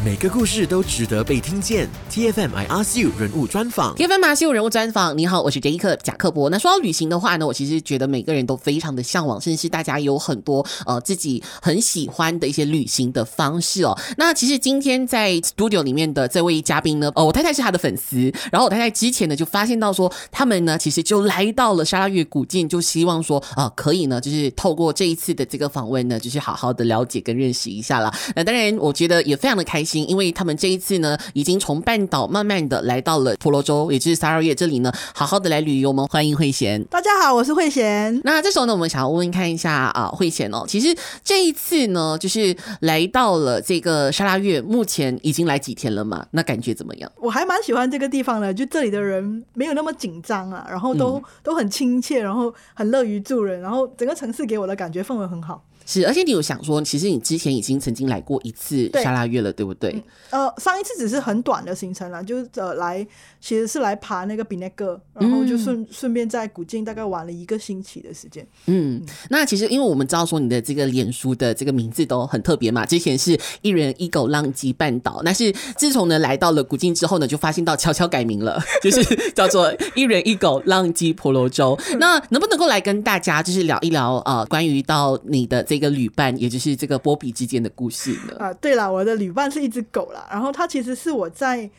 每个故事都值得被听见。TFM I Ask You 人物专访。 TFM I Ask You 人物专访。你好，我是 Jacob 贾克伯。那说到旅行的话呢，我其实觉得每个人都非常的向往，甚至是大家有很多自己很喜欢的一些旅行的方式哦。那其实今天在 studio 里面的这位嘉宾呢，我太太是他的粉丝，然后我太太之前呢就发现到说，他们呢其实就来到了沙拉越古晋，就希望说可以呢就是透过这一次的这个访问呢，就是好好的了解跟认识一下啦。那当然我觉得也非常的开心，因为他们这一次呢已经从半岛慢慢的来到了婆罗洲，也就是沙拉越这里呢，好好的来旅游。我们欢迎慧娴。 大家好，我是慧娴。 那这时候呢，我们想要问看一下慧娴哦，其实这一次呢，就是来到了这个沙拉越，目前已经来几天了嘛？那感觉怎么样？ 我还蛮喜欢这个地方的，就这里的人没有那么紧张啊，然后都很亲切，然后很乐于助人，然后整个城市给我的感觉氛围很好。 是，而且你有想说，其实你之前已经曾经来过一次沙拉越了，对不对？ 上一次只是很短的行程啦，就是其实是来爬那个比那个，然后就顺便在古晋大概玩了1个星期的时间。 那其实因为我们知道说你的这个脸书的这个名字都很特别嘛，之前是一人一狗浪迹半岛，但是自从呢来到了古晋之后呢，就发现到悄悄改名了，就是叫做一人一狗浪迹婆罗洲。那能不能够来跟大家就是聊一聊关于到你的这个旅伴，也就是这个波比之间的故事呢？ 对啦，我的旅伴是一只狗啦，然后它其实是我在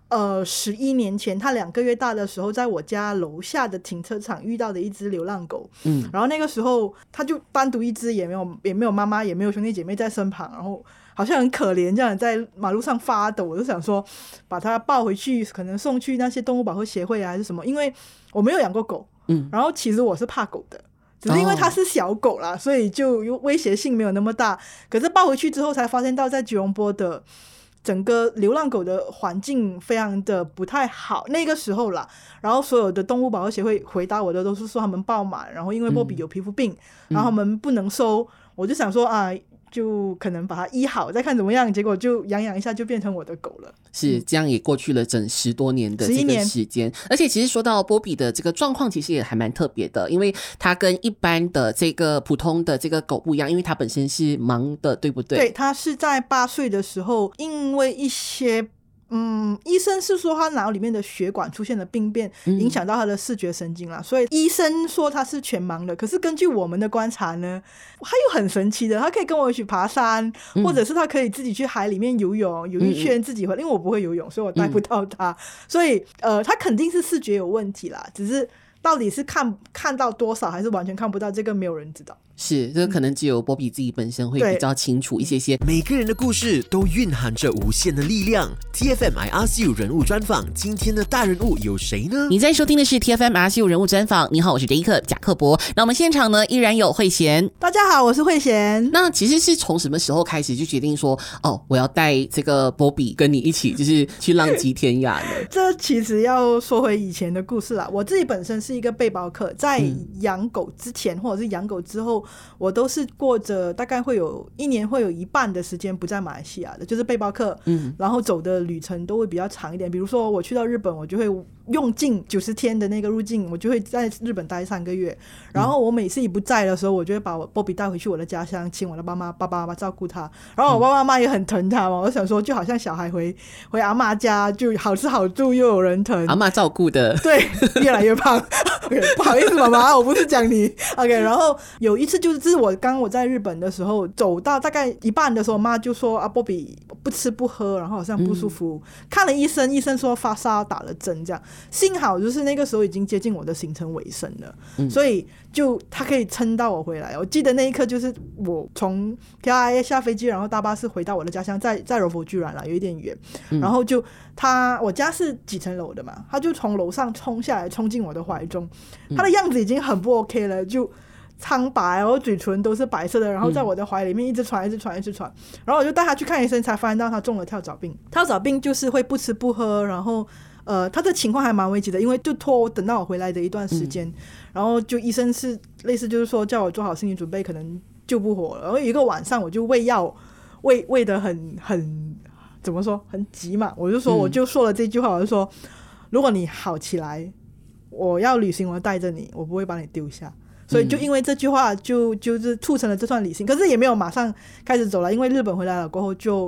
11年前，它2个月大的时候，在我家楼下的停车场遇到的一只流浪狗。然后那个时候它就单独一只，也没有妈妈，也没有兄弟姐妹在身旁，然后好像很可怜这样在马路上发抖。我就想说把它抱回去，可能送去那些动物保护协会还是什么，因为我没有养过狗。然后其实我是怕狗的，只是因为它是小狗啦，所以就威胁性没有那么大。可是抱回去之后才发现到，在吉隆坡的整个流浪狗的环境非常的不太好，那个时候啦。然后所有的动物保护协会回答我的都是说他们爆满，然后因为波比有皮肤病，然后他们不能收。我就想说就可能把它医好再看怎么样，结果就养一下就变成我的狗了。 是这样，也过去了整10多年的这个时间。而且其实说到波比的这个状况，其实也还蛮特别的，因为它跟一般的这个普通的这个狗不一样，因为它本身是盲的，对不对？ 对，它是在8岁的时候，因为一些医生是说他脑里面的血管出现了病变，影响到他的视觉神经啦，所以医生说他是全盲的。可是根据我们的观察呢，他又很神奇的，他可以跟我一起爬山，或者是他可以自己去海里面游泳，游一圈自己回来，因为我不会游泳，所以我带不到他。所以他肯定是视觉有问题啦，只是到底是看到多少还是完全看不到，这个没有人知道。 是，这个可能只有波比自己本身会比较清楚一些些。 每个人的故事都蕴含着无限的力量。TFM I Ask You 人物专访，今天的大人物有谁呢？ 你在收听的是 TFM I Ask You 人物专访。你好，我是 Jacob 贾克伯。那我们现场呢依然有慧娴。 大家好，我是慧娴。 那其实是从什么时候开始就决定说我要带这个波比跟你一起就是去浪迹天涯的？ 这其实要说回以前的故事啦。我自己本身是一个背包客，在养狗之前或者是养狗之后，我都是过着大概会有1年会有一半的时间不在马来西亚的，就是背包客。然后走的旅程都会比较长一点，比如说我去到日本，我就会用尽90天的那个入境，我就会在日本待3个月。然后我每次一不在的时候，我就会把我波比带回去我的家乡，请我的爸爸妈妈照顾他。然后我爸爸妈妈也很疼他嘛，我想说就好像小孩回阿嬷家，就好吃好住又有人疼， 阿嬷照顾的。 对，越来越胖。okay, 不好意思妈妈，我不是讲你。OK， 然后有一次就是我在日本的时候，走到大概一半的时候，妈就说波比不吃不喝，然后好像不舒服，看了医生，医生说发烧打了针这样。幸好就是那个时候已经接近我的行程尾声了，所以就他可以撑到我回来。我记得那一刻就是我从 KLIA 下飞机，然后搭巴士回到我的家乡，在柔佛居然啦，有一点远。然后就我家是几层楼的嘛，他就从楼上冲下来，冲进我的怀中。他的样子已经很不 OK 了，就苍白，然后嘴唇都是白色的，然后在我的怀里面一直喘。然后我就带他去看医生，才发现到他中了跳蚤病。跳蚤病就是会不吃不喝，然后他的情况还蛮危急的，因为就拖我等到我回来的一段时间。然后就医生是类似就是说叫我做好心理准备，可能救不活了。然后有一个晚上我就喂药喂得很怎么说很急嘛，我就说了这句话，我就说如果你好起来，我要旅行，我带着你，我不会把你丢下。所以就因为这句话就是促成了这段旅行。可是也没有马上开始走了，因为日本回来了过后就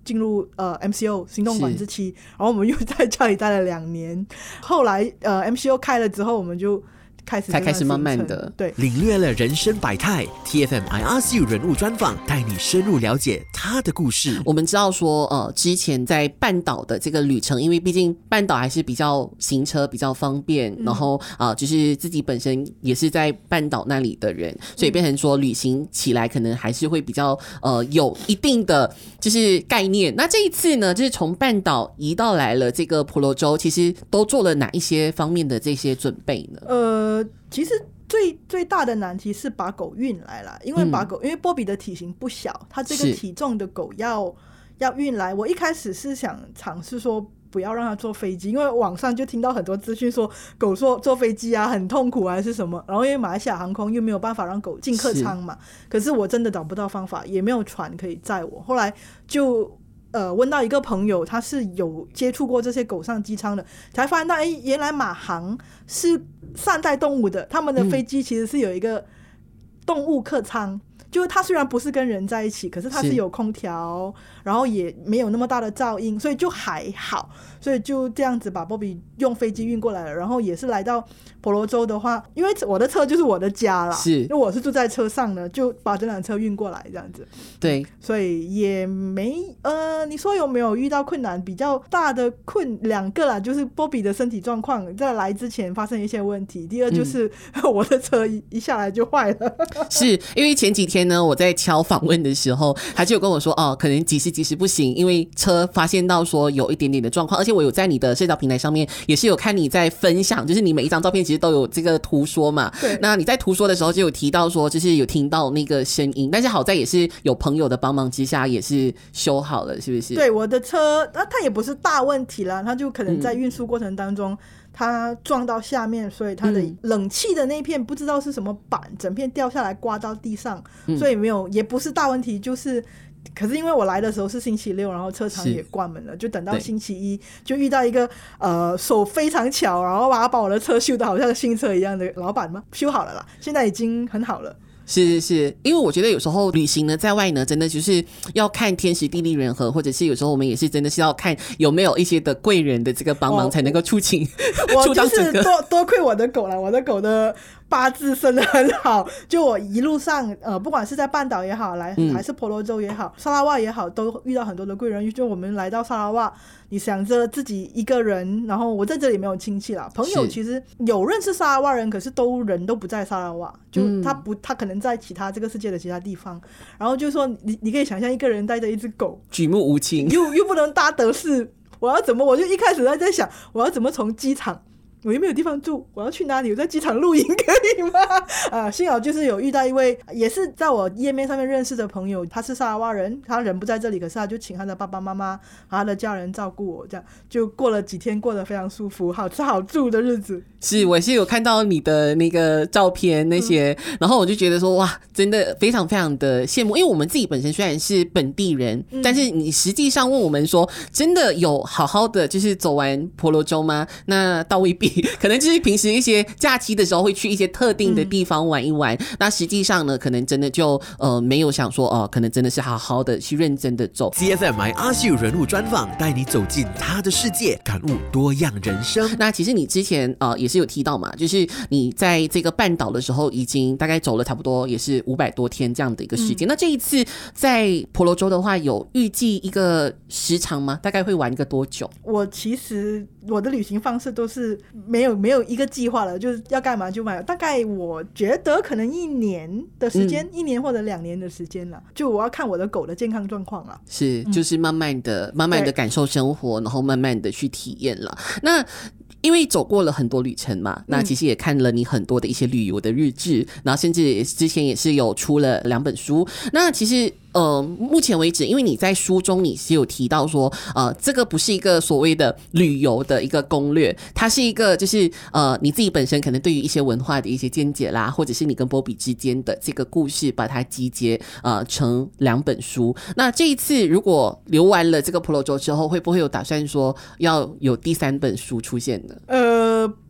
进入MCO 行动管制期，然后我们又在家里待了2年。后来MCO 开了之后，我们就才开始慢慢的对领略了人生百态。 TFM IRCU 人物专访，带你深入了解他的故事。 我们知道说之前在半岛的这个旅程，因为毕竟半岛还是比较行车比较方便，然后就是自己本身也是在半岛那里的人，所以变成说旅行起来可能还是会比较有一定的就是概念。那这一次呢，就是从半岛移到来了这个婆罗洲，其实都做了哪一些方面的这些准备呢？ 其实最大的难题是把狗运来了，因为因为波比的体型不小，他这个体重的狗要运来。我一开始是想尝试说不要让他坐飞机，因为网上就听到很多资讯说狗坐飞机啊很痛苦还是什么，然后因为马来西亚航空又没有办法让狗进客舱嘛，可是我真的找不到方法，也没有船可以载我。后来就问到一个朋友，他是有接触过这些狗上机舱的，才发现到原来马航是善待动物的，他们的飞机其实是有一个动物客舱，就是它虽然不是跟人在一起，可是它是有空调，然后也没有那么大的噪音，所以就还好。所以就这样子把波比用飞机运过来了，然后也是来到婆罗洲的话，因为我的车就是我的家啦，因为我是住在车上的，就把这辆车运过来这样子。 对， 所以也没你说有没有遇到困难？比较大的2个啦，就是波比的身体状况在来之前发生一些问题，第二就是我的车一下来就坏了。 是因为前几天呢，我在敲访问的时候，他就有跟我说可能几时不行，因为车发现到说有一点点的状况，而且我有在你的社交平台上面也是有看你在分享，就是你每一张照片其实都有这个图说嘛。 对， 那你在图说的时候就有提到说，就是有听到那个声音，但是好在也是有朋友的帮忙之下也是修好了，是不是？ 对，我的车它也不是大问题啦，它就可能在运输过程当中它撞到下面，所以它的冷气的那片不知道是什么板，整片掉下来刮到地上，所以也不是大问题，就是可是因为我来的时候是星期六，然后车厂也关门了，就等到星期一就遇到一个手非常巧，然后把我的车修的好像新车一样的老板嘛，修好了啦，现在已经很好了。 是，因为我觉得有时候旅行呢，在外呢，真的就是要看天时地利人和，或者是有时候我们也是真的是要看有没有一些的贵人的这个帮忙，才能够出到我就是多亏我的狗了，我的狗的八字生得很好，就我一路上不管是在半岛也好，还是婆罗洲也好，沙拉瓦也好，都遇到很多的贵人。就我们来到沙拉瓦，你想着自己一个人，然后我在这里没有亲戚啦，朋友其实有认识沙拉瓦人，可是人都不在沙拉瓦，就他可能在这个世界的其他地方，然后就说你可以想象一个人带着一只狗， 举目无亲， 又不能搭德士，我就一开始在想我要怎么从机场，我又没有地方住，我要去哪里？我在机场露营可以吗？幸好就是有遇到一位也是在我页面上面认识的朋友，他是沙拉瓦人，他人不在这里，可是他就请他的爸爸妈妈和他的家人照顾我，这样就过了几天，过得非常舒服，好吃好住的日子。 是，我是有看到你的那个照片那些，然后我就觉得说哇，真的非常非常的羡慕，因为我们自己本身虽然是本地人，但是你实际上问我们说，真的有好好的就是走完婆罗洲吗？那倒未必，可能就是平时一些假期的时候会去一些特定的地方玩一玩，那实际上呢，可能真的就没有想说可能真的是好好的去认真的走。 TFM IRCU 人物专访，带你走进他的世界，感悟多样人生。 那其实你之前也是有提到嘛，就是你在这个半岛的时候已经大概走了差不多也是500多天这样的一个时间。那这一次在婆罗洲的话，有预计一个时长吗？大概会玩一个多久？ 其实我的旅行方式都是没有一个计划了，就是要干嘛就买。大概我觉得可能1年的时间，1年或者2年的时间了。就我要看我的狗的健康状况了。 是，就是慢慢的感受生活，然后慢慢的去体验了。那因为走过了很多旅程嘛，那其实也看了你很多的一些旅游的日志，然后甚至之前也是有出了2本书。那其实目前为止，因为你在书中你是有提到说这个不是一个所谓的旅游的一个攻略，它是一个就是你自己本身可能对于一些文化的一些见解啦，或者是你跟波比之间的这个故事，把它集结成2本书。那这一次如果游完了这个婆罗洲之后，会不会有打算说要有第3本书出现呢？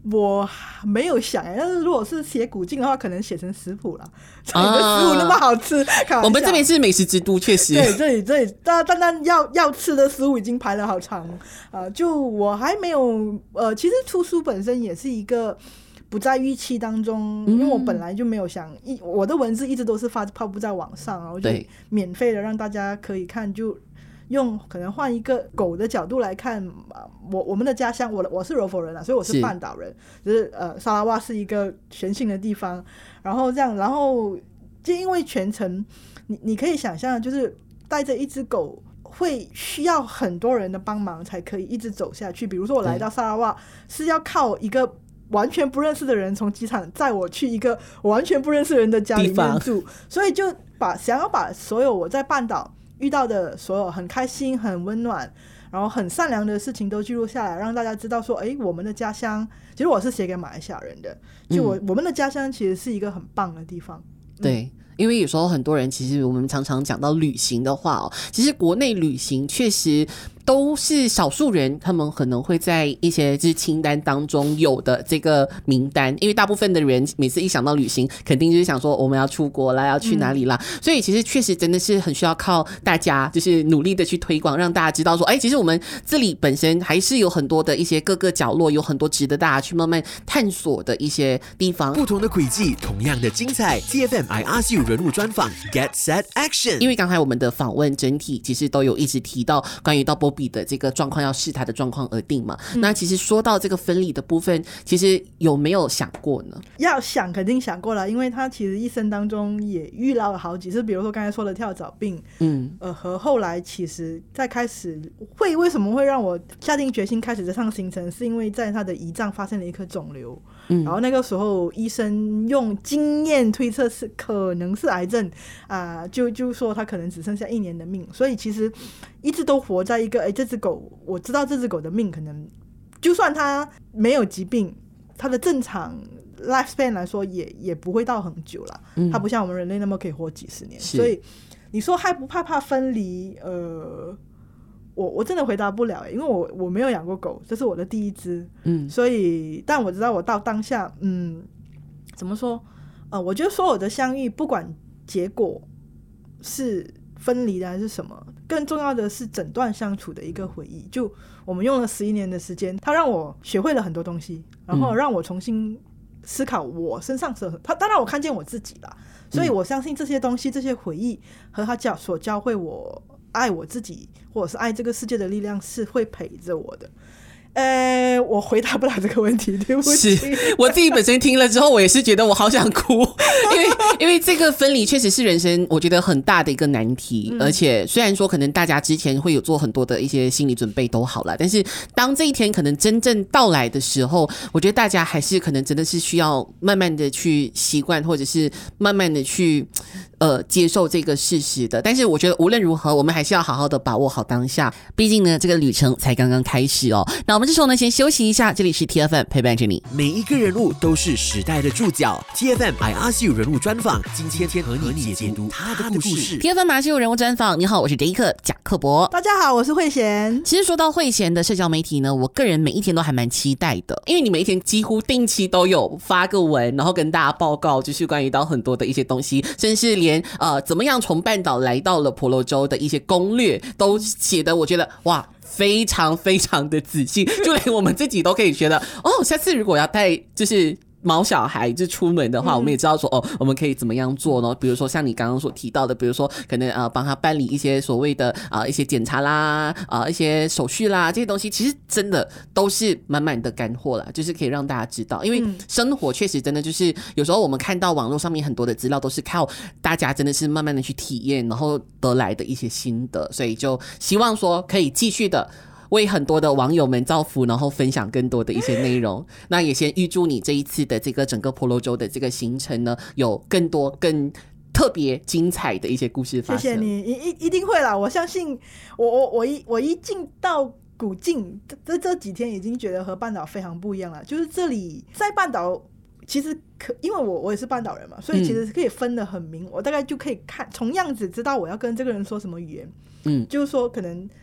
我没有想但是如果是写古镜的话，可能写成食谱啦。这里的食物那么好吃， 我们这边是美食之都，确实。 对，这里但要吃的食物已经排了好长就我还没有其实出书本身也是一个不在预期当中，因为我本来就没有想我的文字一直都是发布在网上，然后就免费的让大家可以看，就用可能换一个狗的角度来看我们的家乡，我是柔佛人所以我是半岛人，就是沙拉瓦是一个全新的地方，然后这样，然后就因为全程你可以想象，就是带着一只狗会需要很多人的帮忙才可以一直走下去。比如说我来到沙拉瓦是要靠一个完全不认识的人从机场载我去一个我完全不认识人的家里面住，所以就想要把所有我在半岛遇到的所有很开心很温暖然后很善良的事情都记录下来，让大家知道说我们的家乡，其实我是写给马来西亚人的，就我们的家乡其实是一个很棒的地方。 对，因为有时候很多人其实我们常常讲到旅行的话其实国内旅行确实都是少数人他们可能会在一些就是清单当中有的这个名单，因为大部分的人每次一想到旅行肯定就是想说我们要出国啦，要去哪里啦所以其实确实真的是很需要靠大家就是努力的去推广，让大家知道说其实我们这里本身还是有很多的一些各个角落，有很多值得大家去慢慢探索的一些地方， 不同的轨迹同样的精彩。 TFM I Ask You 人物专访 Get Set Action。 因为刚才我们的访问整体其实都有一直提到关于到Bobby的这个状况要视他的状况而定嘛那其实说到这个分离的部分，其实有没有想过呢？ 要想肯定想过了，因为他其实一生当中也遇到了好几次，比如说刚才说的跳蚤病和后来其实在开始为什么会让我下定决心开始这趟行程，是因为在他的胰脏发现了一颗肿瘤然后那个时候医生用经验推测是可能是癌症就说他可能只剩下1年的命，所以其实一直都活在一个这只狗，我知道这只狗的命可能就算它没有疾病，它的正常 lifespan 来说也不会到很久啦它不像我们人类那么可以活几十年，所以你说害不害怕分离我真的回答不了因为我没有养过狗，这是我的第一只所以但我知道我到当下怎么说我觉得所有的相遇不管结果是分离的还是什么，更重要的是整段相处的一个回忆，就我们用了11年的时间，它让我学会了很多东西，然后让我重新思考我身上它让我看见我自己啦，所以我相信这些东西这些回忆和它所教会我爱我自己或者是爱这个世界的力量是会陪着我的。我回答不了这个问题，对不起。 是我自己本身听了之后，我也是觉得我好想哭，因为这个分离确实是人生我觉得很大的一个难题，而且虽然说可能大家之前会有做很多的一些心理准备都好了，但是当这一天可能真正到来的时候，我觉得大家还是可能真的是需要慢慢的去习惯，或者是慢慢的去接受这个事实的。但是我觉得无论如何，我们还是要好好的把握好当下，毕竟呢这个旅程才刚刚开始那我们这时候呢先休息一下，这里是 TFM 陪伴着你。 每一个人物都是时代的注脚。 TFM I Ask You 人物专访，今天和你解读他的故事。 TFM I Ask You 人物专访，你好，我是 Jacob 贾克伯。 大家好，我是慧贤。 其实说到慧贤的社交媒体呢，我个人每一天都还蛮期待的，因为你每一天几乎定期都有发个文，然后跟大家报告就是关于到很多的一些东西，甚至连怎么样从半岛来到了婆罗洲的一些攻略都写的我觉得哇非常非常的仔细，就连我们自己都可以觉得下次如果要带就是毛小孩就出门的话，我们也知道说我们可以怎么样做呢？比如说像你刚刚所提到的，比如说可能帮他办理一些所谓的一些检查啦一些手续啦，这些东西其实真的都是满满的干货啦，就是可以让大家知道，因为生活确实真的就是有时候我们看到网络上面很多的资料都是靠大家真的是慢慢的去体验然后得来的一些心得，所以就希望说可以继续的为很多的网友们造福，然后分享更多的一些内容。那也先预祝你这一次的这个整个婆罗洲的这个行程呢，有更多更特别精彩的一些故事发生。 谢谢你，一定会啦！我相信我一进到古晋这几天，已经觉得和半岛非常不一样了。就是这里在半岛，其实因为我也是半岛人嘛，所以其实可以分得很明。我大概就可以看从样子知道我要跟这个人说什么语言。就是说可能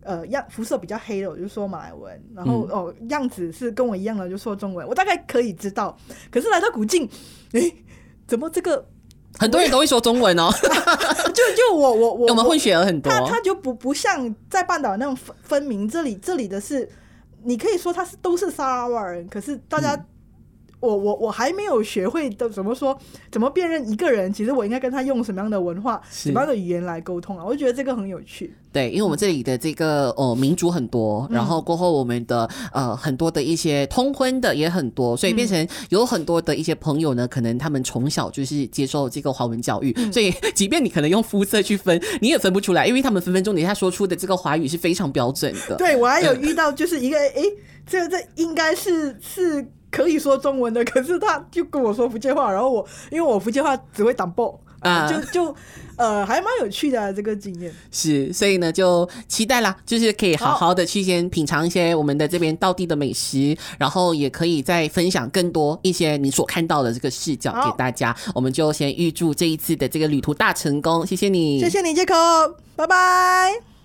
肤色比较黑的我就说马来文，然后样子是跟我一样的就说中文，我大概可以知道。可是来到古晋，怎么这个很多人都会说中文哦？ 就我们混血儿很多， 他就不像在半岛那种分明，这里的是你可以说他都是沙拉瓦人，可是大家。我还没有学会的怎么辨认一个人，其实我应该跟他用什么样的文化、什么样的语言来沟通啊？我就觉得这个很有趣。 对，因为我们这里的这个民族很多，然后过后我们的很多的一些通婚的也很多，所以变成有很多的一些朋友呢，可能他们从小就是接受这个华文教育，所以即便你可能用肤色去分，你也分不出来，因为他们分分钟他说出的这个华语是非常标准的。 对，我还有遇到就是一个这应该是可以说中文的，可是他就跟我说福建话，然后因为我福建话只会挡爆就还蛮有趣的这个经验。 是，所以呢就期待啦，就是可以好好的去先品尝一些我们的这边道地的美食，然后也可以再分享更多一些你所看到的这个视角给大家。我们就先预祝这一次的这个旅途大成功，谢谢你， 谢谢你，杰克，拜拜。